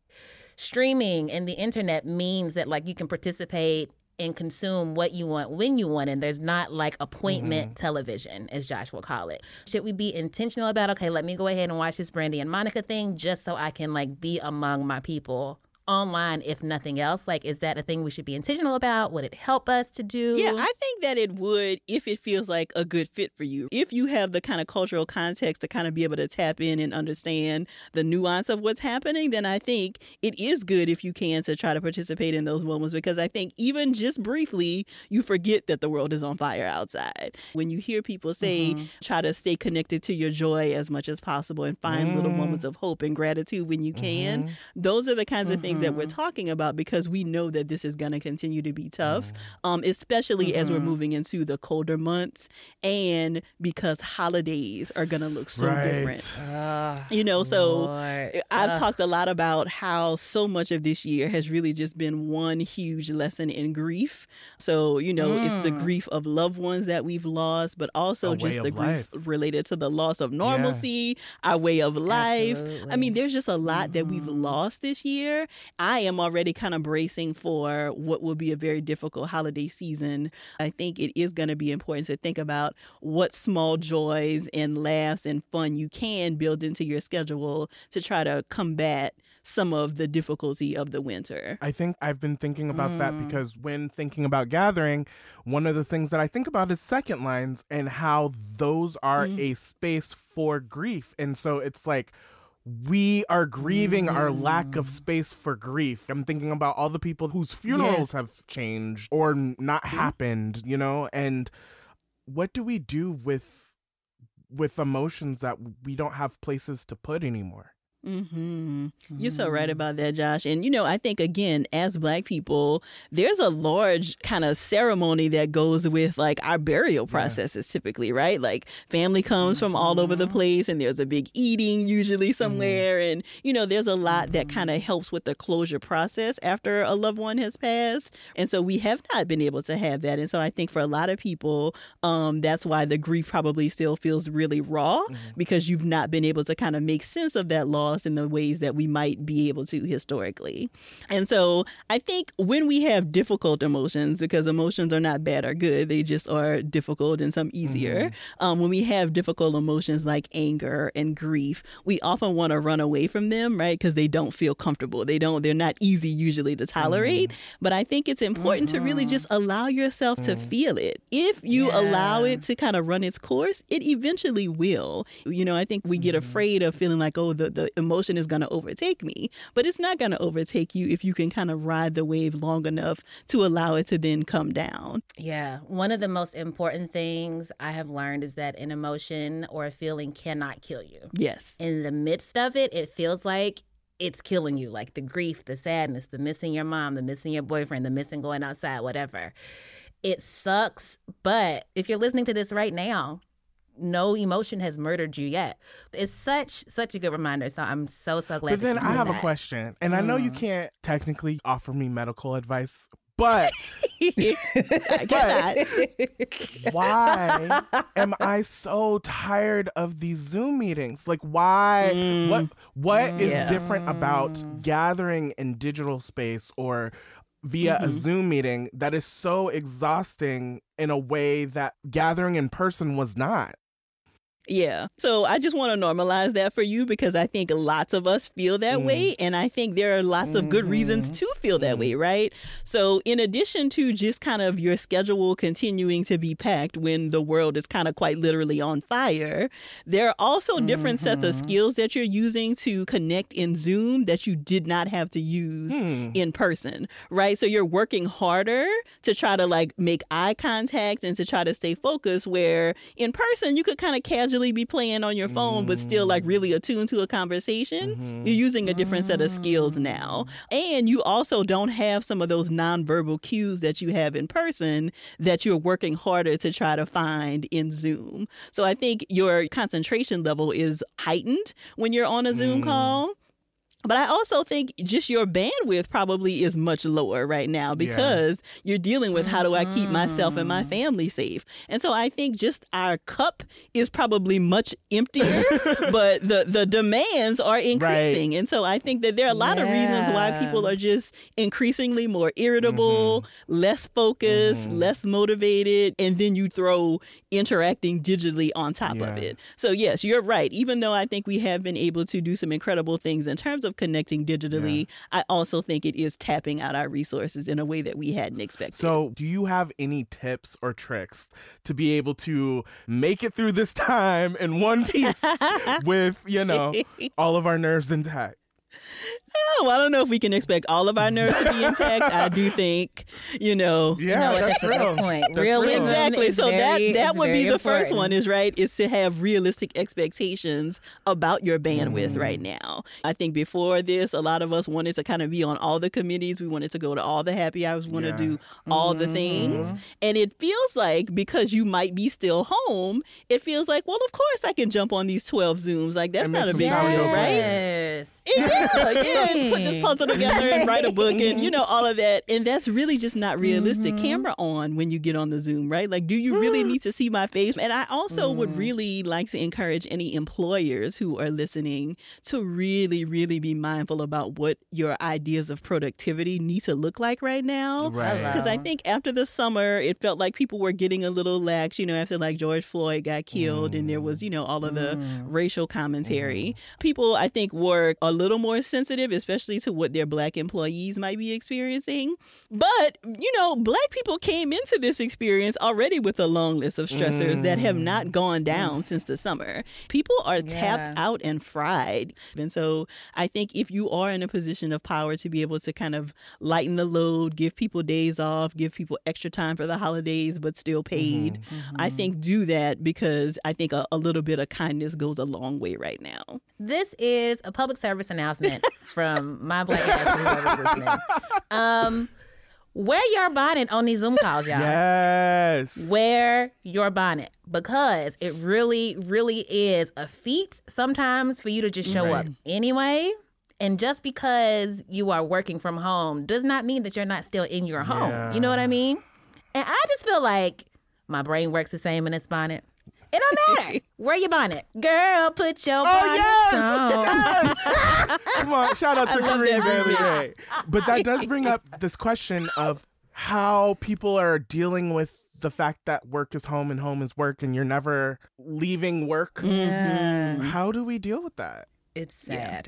Streaming and the internet means that like you can participate and consume what you want when you want, and there's not like appointment television, as Josh will call it. Should we be intentional about, okay, let me go ahead and watch this Brandy and Monica thing just so I can like be among my people online, if nothing else? Like, is that a thing we should be intentional about? Would it help us to do? Yeah, I think that it would if it feels like a good fit for you. If you have the kind of cultural context to kind of be able to tap in and understand the nuance of what's happening, then I think it is good if you can to try to participate in those moments, because I think even just briefly, you forget that the world is on fire outside. When you hear people say, try to stay connected to your joy as much as possible and find little moments of hope and gratitude when you can, those are the kinds of things that we're talking about, because we know that this is going to continue to be tough, especially as we're moving into the colder months, and because holidays are going to look so different. You know, so I've talked a lot about how so much of this year has really just been one huge lesson in grief. So, you know, it's the grief of loved ones that we've lost, but also just the grief related to the loss of normalcy, our way of life. I mean, there's just a lot that we've lost this year. I am already kind of bracing for what will be a very difficult holiday season. I think it is going to be important to think about what small joys and laughs and fun you can build into your schedule to try to combat some of the difficulty of the winter. I think I've been thinking about that because when thinking about gathering, one of the things that I think about is second lines and how those are a space for grief. And so it's like, we are grieving our lack of space for grief. I'm thinking about all the people whose funerals have changed or not happened, you know? And what do we do with emotions that we don't have places to put anymore? You're so right about that, Josh. And, you know, I think, again, as Black people, there's a large kind of ceremony that goes with like our burial processes typically, right? Like family comes from all over the place and there's a big eating usually somewhere. And, you know, there's a lot that kind of helps with the closure process after a loved one has passed. And so we have not been able to have that. And so I think for a lot of people, that's why the grief probably still feels really raw because you've not been able to kind of make sense of that loss in the ways that we might be able to historically. And so I think when we have difficult emotions, because emotions are not bad or good, they just are difficult and some easier. When we have difficult emotions like anger and grief, we often want to run away from them, right? Because they don't feel comfortable. They're not easy usually to tolerate. But I think it's important to really just allow yourself to feel it. If you allow it to kind of run its course, it eventually will. You know, I think we get afraid of feeling like, oh, the emotion is going to overtake me, but it's not going to overtake you if you can kind of ride the wave long enough to allow it to then come down. Yeah. One of the most important things I have learned is that an emotion or a feeling cannot kill you. Yes. In the midst of it, it feels like it's killing you, like the grief, the sadness, the missing your mom, the missing your boyfriend, the missing going outside, whatever. It sucks, but if you're listening to this right now, no emotion has murdered you yet. It's such a good reminder. So I'm so glad. But then that you I have that. a question, and I know you can't technically offer me medical advice, but why am I so tired of these Zoom meetings? Like, why? What is different about gathering in digital space or via a Zoom meeting that is so exhausting in a way that gathering in person was not? Yeah. So I just want to normalize that for you because I think lots of us feel that way. And I think there are lots of good reasons to feel that way, right? So in addition to just kind of your schedule continuing to be packed when the world is kind of quite literally on fire, there are also different sets of skills that you're using to connect in Zoom that you did not have to use in person, right? So you're working harder to try to like make eye contact and to try to stay focused, where in person you could kind of casually be playing on your phone but still like really attuned to a conversation. You're using a different set of skills now. And you also don't have some of those nonverbal cues that you have in person that you're working harder to try to find in Zoom. So I think your concentration level is heightened when you're on a Zoom call. But I also think just your bandwidth probably is much lower right now because you're dealing with how do I keep myself and my family safe. And so I think just our cup is probably much emptier, but the demands are increasing. Right. And so I think that there are a lot of reasons why people are just increasingly more irritable, less focused, less motivated, and then you throw interacting digitally on top of it. So yes, you're right. Even though I think we have been able to do some incredible things in terms of connecting digitally, I also think it is tapping out our resources in a way that we hadn't expected. So do you have any tips or tricks to be able to make it through this time in one piece with, you know, all of our nerves intact? Oh, I don't know if we can expect all of our nerves to be intact. I do think, you know. Yeah, that's a good point. Realism exactly. So that would be the first one is to have realistic expectations about your bandwidth right now. I think before this, a lot of us wanted to kind of be on all the committees. We wanted to go to all the happy hours. We want to do all the things. And it feels like because you might be still home, it feels like, well, of course I can jump on these 12 Zooms. Like, that's not a big deal, right? Yes. It does. Yeah. and put this puzzle together and write a book and, you know, all of that. And that's really just not realistic. Camera on when you get on the Zoom, right? Like, do you really need to see my face? And I also would really like to encourage any employers who are listening to really, really be mindful about what your ideas of productivity need to look like right now. Because I think after the summer, it felt like people were getting a little lax, you know, after like George Floyd got killed and there was, you know, all of the racial commentary. People, I think, were a little more sensitive, especially to what their Black employees might be experiencing. But, you know, Black people came into this experience already with a long list of stressors that have not gone down since the summer. People are tapped out and fried. And so I think if you are in a position of power to be able to kind of lighten the load, give people days off, give people extra time for the holidays, but still paid, I think do that, because I think a little bit of kindness goes a long way right now. This is a public service announcement from my Black ass whoever's listening. Wear your bonnet on these Zoom calls, y'all. Yes. Wear your bonnet, because it really, really is a feat sometimes for you to just show up anyway. And just because you are working from home does not mean that you're not still in your home. Yeah. You know what I mean? And I just feel like my brain works the same in this bonnet. It don't matter. Wear your bonnet. Girl, put your bonnet on. Yes. Come on, shout out to Corinne Bailey. But that does bring up this question of how people are dealing with the fact that work is home and home is work and you're never leaving work. How do we deal with that? It's sad.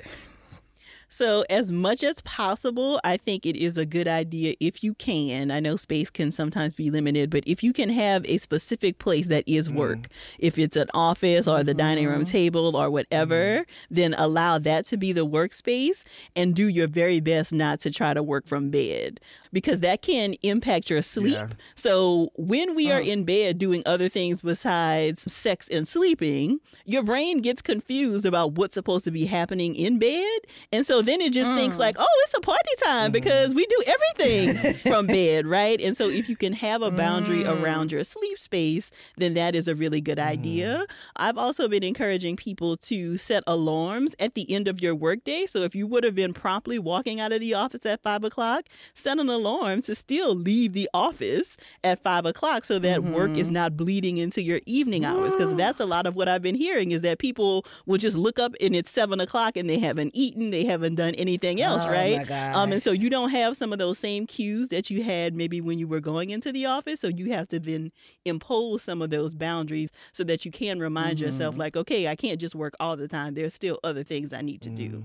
So as much as possible, I think it is a good idea if you can. I know space can sometimes be limited, but if you can have a specific place that is work, if it's an office or the dining room table or whatever, then allow that to be the workspace and do your very best not to try to work from bed, because that can impact your sleep. So when we are in bed doing other things besides sex and sleeping, your brain gets confused about what's supposed to be happening in bed. And so then it just thinks like, oh, it's a party time because we do everything from bed, right? And so if you can have a boundary around your sleep space, then that is a really good idea. I've also been encouraging people to set alarms at the end of your workday. So if you would have been promptly walking out of the office at 5 o'clock, set an alarm to still leave the office at 5 o'clock so that work is not bleeding into your evening hours. Because that's a lot of what I've been hearing, is that people will just look up and it's 7 o'clock and they haven't eaten, they haven't done anything else, right? My gosh. And so you don't have some of those same cues that you had maybe when you were going into the office. So you have to then impose some of those boundaries so that you can remind yourself like, okay, I can't just work all the time. There's still other things I need to do.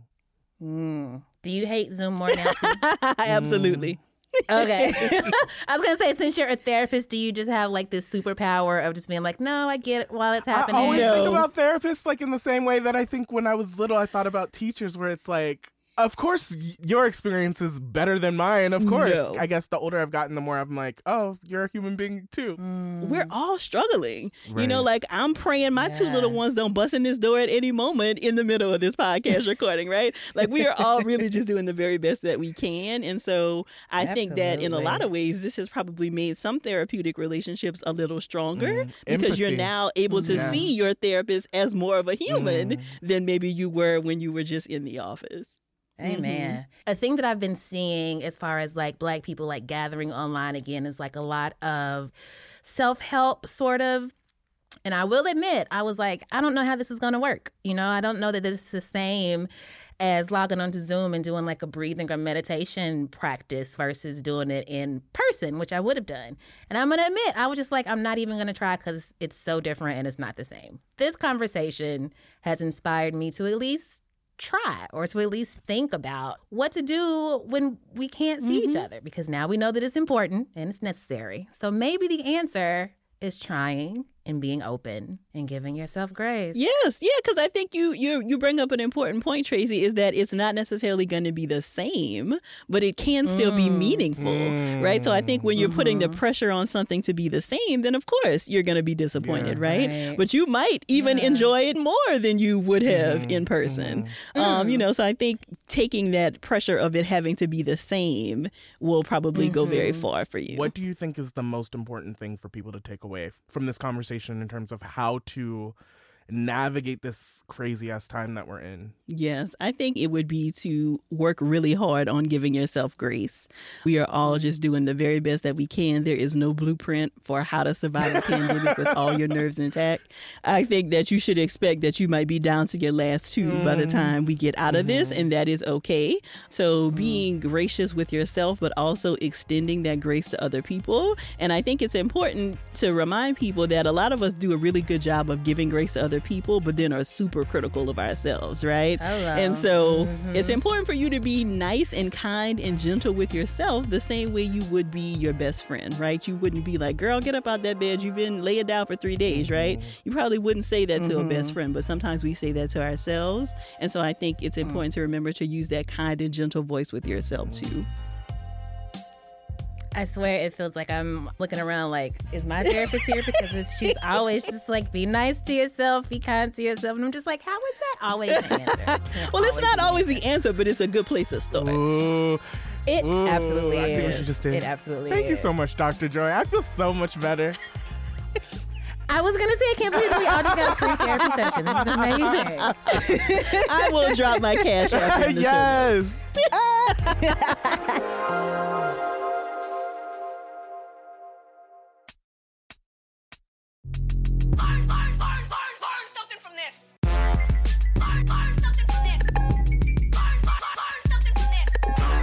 Do you hate Zoom more now too? Absolutely. Okay. I was going to say, since you're a therapist, do you just have like this superpower of just being like, no, I get it while it's happening? I always think about therapists like in the same way that I think when I was little, I thought about teachers, where it's like, of course, your experience is better than mine. Of course. No. I guess the older I've gotten, the more I'm like, oh, you're a human being too. We're all struggling. Right. You know, like I'm praying my two little ones don't bust in this door at any moment in the middle of this podcast recording, right? Like we are all really just doing the very best that we can. And so I think that in a lot of ways, this has probably made some therapeutic relationships a little stronger because you're now able to see your therapist as more of a human than maybe you were when you were just in the office. Amen. A thing that I've been seeing as far as like Black people like gathering online again is like a lot of self-help sort of. And I will admit, I was like, I don't know how this is going to work. You know, I don't know that this is the same as logging onto Zoom and doing like a breathing or meditation practice versus doing it in person, which I would have done. And I'm going to admit, I was just like, I'm not even going to try because it's so different and it's not the same. This conversation has inspired me to at least try or to at least think about what to do when we can't see each other, because now we know that it's important and it's necessary. So maybe the answer is trying and being open and giving yourself grace. Yes, yeah, because I think you bring up an important point, Tracy, is that it's not necessarily going to be the same, but it can still be meaningful, right? So I think when you're putting the pressure on something to be the same, then of course you're going to be disappointed, right? But you might even enjoy it more than you would have in person. You know, so I think taking that pressure of it having to be the same will probably go very far for you. What do you think is the most important thing for people to take away from this conversation in terms of how to navigate this crazy ass time that we're in? Yes, I think it would be to work really hard on giving yourself grace. We are all just doing the very best that we can. There is no blueprint for how to survive a pandemic with all your nerves intact. I think that you should expect that you might be down to your last two by the time we get out of this, and that is okay. So being gracious with yourself, but also extending that grace to other people. And I think it's important to remind people that a lot of us do a really good job of giving grace to other people, but then are super critical of ourselves, right? Hello. And so it's important for you to be nice and kind and gentle with yourself the same way you would be your best friend, right? You wouldn't be like, girl, get up out that bed. You've been laying down for 3 days, right? You probably wouldn't say that to a best friend, but sometimes we say that to ourselves. And so I think it's important to remember to use that kind and gentle voice with yourself too. I swear it feels like I'm looking around like, is my therapist here? Because she's always just like, be nice to yourself, be kind to yourself. And I'm just like, how is that always the answer? Well, it's not always the answer, but it's a good place to start. It absolutely is. I see what you just did. It absolutely Thank is. you so much, Dr. Joy. I feel so much better. I was going to say, I can't believe we all just got a free therapy session. This is amazing. I will drop my cash app in the Yes. Learn something from this. Learn something from this. Learn something from this.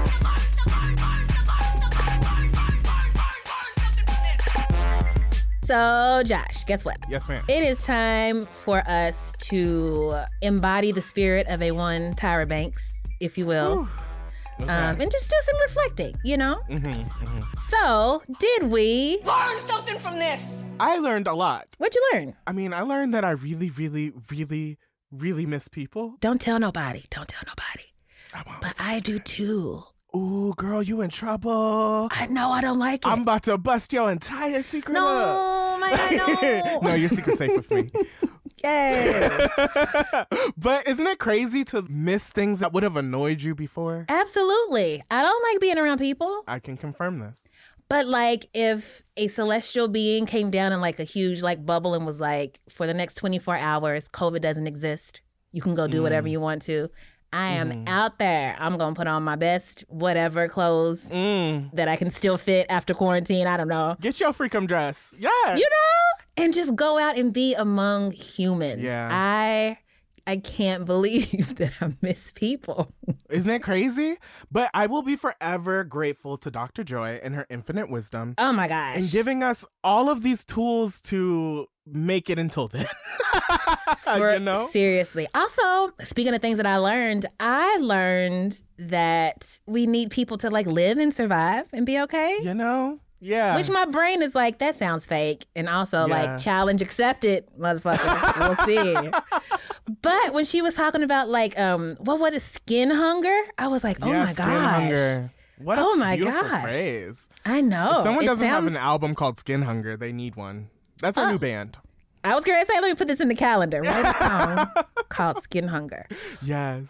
Learn something from this. So, Josh, guess what? Yes, ma'am. It is time for us to embody the spirit of a one Tyra Banks, if you will. Okay. And just do some reflecting, you know? So, did we Learn something from this. I learned a lot. What'd you learn? I mean, I learned that I really, really, really, really miss people. Don't tell nobody. Don't tell nobody. But I do too. Ooh, girl, you in trouble. I know, I don't like it. I'm about to bust your entire secret No, up. my God, no. No, your secret's safe with me. Yay. But isn't it crazy to miss things that would have annoyed you before? Absolutely. I don't like being around people. I can confirm this. But like if a celestial being came down in like a huge like bubble and was like, for the next 24 hours, COVID doesn't exist. You can go do whatever you want to. I am out there. I'm going to put on my best whatever clothes that I can still fit after quarantine. I don't know. Get your freakum dress. Yes. You know? And just go out and be among humans. Yeah. I can't believe that I miss people. Isn't it crazy? But I will be forever grateful to Dr. Joy and her infinite wisdom. Oh my gosh. And giving us all of these tools to make it until then. You know? Seriously. Also, speaking of things that I learned that we need people to like live and survive and be okay. You know? Yeah. Which my brain is like, that sounds fake. And also like, challenge accepted, motherfucker. We'll see. But when she was talking about like, what was it, skin hunger? I was like, oh my skin gosh. hunger. What a beautiful gosh. phrase. I know. If someone doesn't have an album called Skin Hunger, they need one. That's a new band. I was going to say, let me put this in the calendar. Write a song called Skin Hunger. Yes.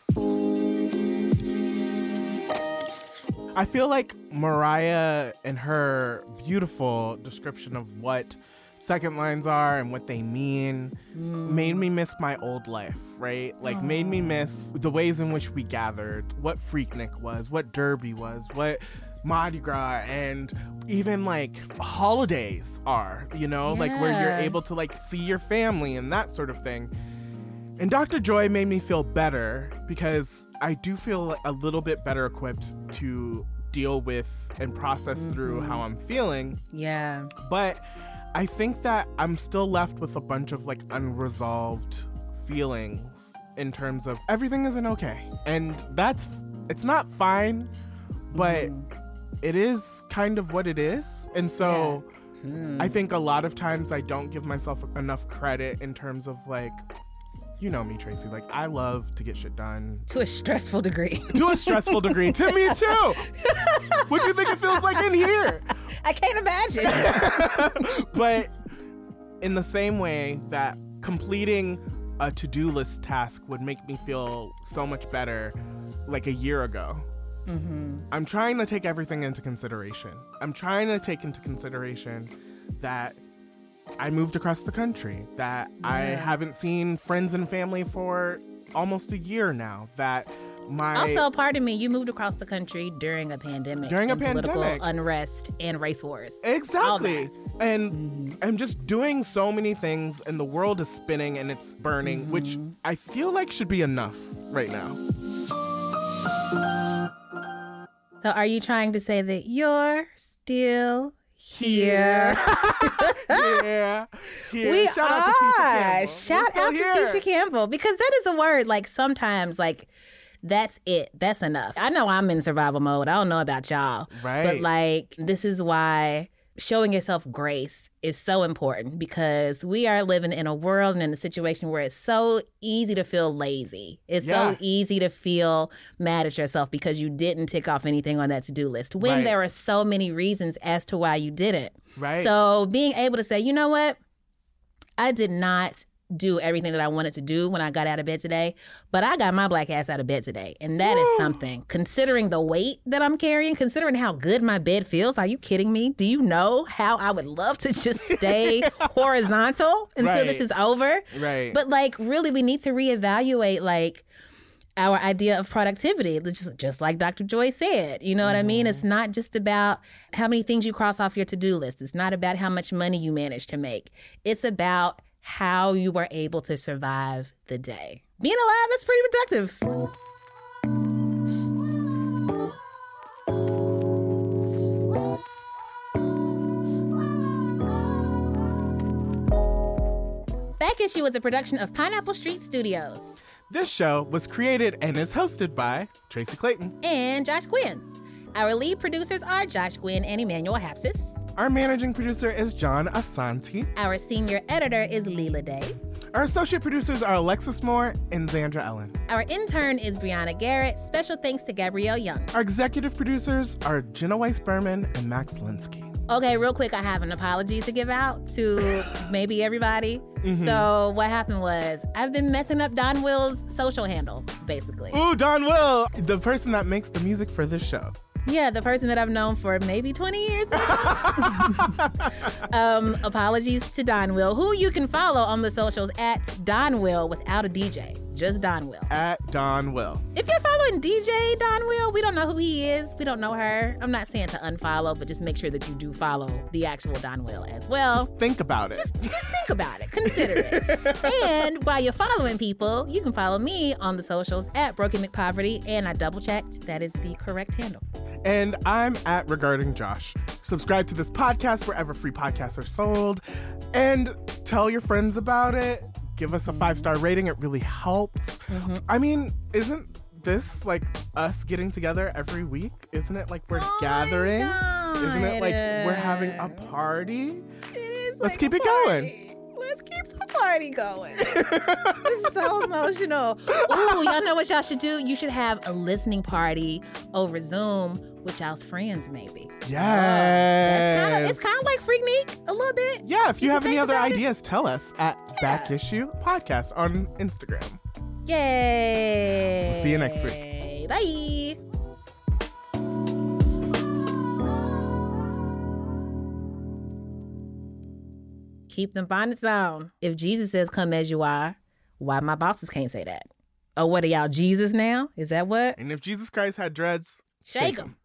I feel like Mariah and her beautiful description of what second lines are and what they mean made me miss my old life, right? Like made me miss the ways in which we gathered, what Freaknik was, what Derby was, what Mardi Gras, and even like holidays are, you know, like where you're able to like see your family and that sort of thing. And Dr. Joy made me feel better because I do feel a little bit better equipped to deal with and process through how I'm feeling. Yeah. But I think that I'm still left with a bunch of like unresolved feelings in terms of everything isn't okay. And it's not fine, but it is kind of what it is. And so I think a lot of times I don't give myself enough credit in terms of like, you know me, Tracy. Like, I love to get shit done. To a stressful degree. To a stressful degree. To me, too. What do you think it feels like in here? I can't imagine. But in the same way that completing a to-do list task would make me feel so much better like a year ago, I'm trying to take everything into consideration. I'm trying to take into consideration that I moved across the country, that I haven't seen friends and family for almost a year now, that Also, pardon me, you moved across the country during a pandemic. Political unrest and race wars. Exactly. And I'm just doing so many things, and the world is spinning and it's burning, which I feel like should be enough right now. So are you trying to say that you're still here? Yeah. We Shout out to Tisha Campbell. Shout out to Tisha Campbell, because that is a word, like, sometimes, like, that's it. That's enough. I know I'm in survival mode. I don't know about y'all. Right. But, like, this is why showing yourself grace is so important, because we are living in a world and in a situation where it's so easy to feel lazy. It's so easy to feel mad at yourself because you didn't tick off anything on that to-do list, when there are so many reasons as to why you didn't. Right. So being able to say, you know what? I did not do everything that I wanted to do when I got out of bed today, but I got my black ass out of bed today. And that is something. Considering the weight that I'm carrying, considering how good my bed feels, are you kidding me? Do you know how I would love to just stay horizontal until this is over? Right. But, like, really, we need to reevaluate, like, our idea of productivity, just like Dr. Joy said. You know what I mean? It's not just about how many things you cross off your to-do list. It's not about how much money you manage to make. It's about how you were able to survive the day. Being alive is pretty productive. Back Issue is a production of Pineapple Street Studios. This show was created and is hosted by Tracy Clayton and Josh Quinn. Our lead producers are Josh Quinn and Emmanuel Hapsis. Our managing producer is John Asante. Our senior editor is Leela Day. Our associate producers are Alexis Moore and Zandra Ellen. Our intern is Brianna Garrett. Special thanks to Gabrielle Young. Our executive producers are Jenna Weiss-Berman and Max Linsky. Okay, real quick, I have an apology to give out to maybe everybody. So what happened was, I've been messing up Don Will's social handle, basically. Ooh, Don Will, the person that makes the music for this show. Yeah, the person that I've known for maybe 20 years now. Apologies to Don Will, who you can follow on the socials at Don Will without a DJ. Just Don Will. At Don Will. If you're following DJ Don Will, we don't know who he is. We don't know her. I'm not saying to unfollow, but just make sure that you do follow the actual Don Will as well. Just think about it. Just think about it. Consider it. And while you're following people, you can follow me on the socials at Broken McPoverty, and I double-checked. That is the correct handle. And I'm at Regarding Josh. Subscribe to this podcast wherever free podcasts are sold. And tell your friends about it. Give us a 5-star rating. It really helps. I mean, isn't this like us getting together every week? Isn't it like we're gathering? Isn't it like we're having a party? It is. Let's keep it going. Let's keep the party going. This is so emotional. Ooh, y'all know what y'all should do? You should have a listening party over Zoom with y'all's friends, maybe. Yes. It's kind of like Freaknik a little bit. Yeah, if you have any other ideas, tell us at Back Issue Podcast on Instagram. Yay. We'll see you next week. Bye. Keep them bonnets on. If Jesus says come as you are, why my bosses can't say that? Oh, what are y'all, Jesus now? Is that what? And if Jesus Christ had dreads, shake them.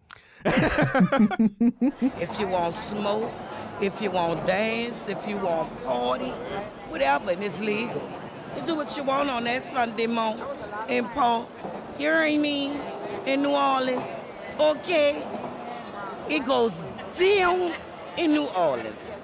If you want smoke, if you want dance, if you want party, whatever, and it's legal. You do what you want on that Sunday morning in Paul. You hear me? In New Orleans. Okay? It goes down in New Orleans.